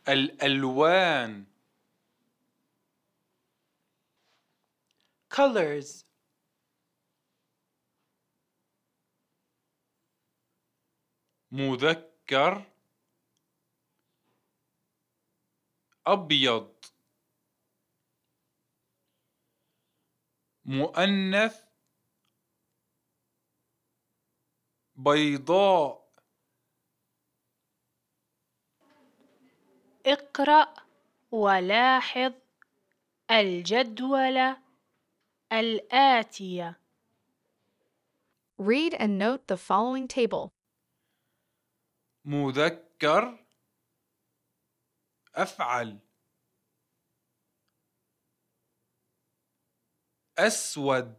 الألوان. colors. مذكر أبيض. مؤنث بيضاء. اقرأ ولاحظ الجدول الآتية. Read and note the following table. مذكر أفعل. أسود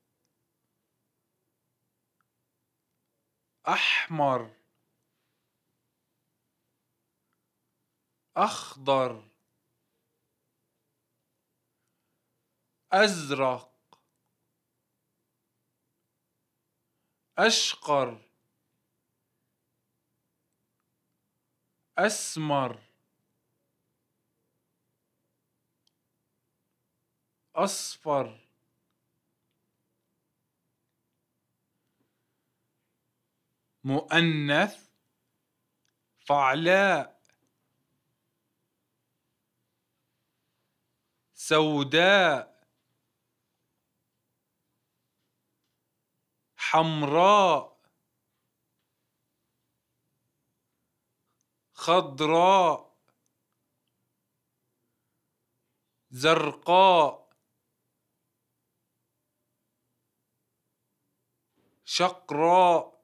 أحمر أخضر أزرق أشقر أسمر أصفر. مؤنث فعلاء سوداء حمراء خضراء زرقاء شقراء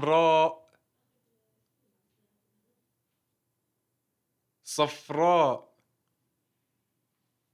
سمراء صفراء.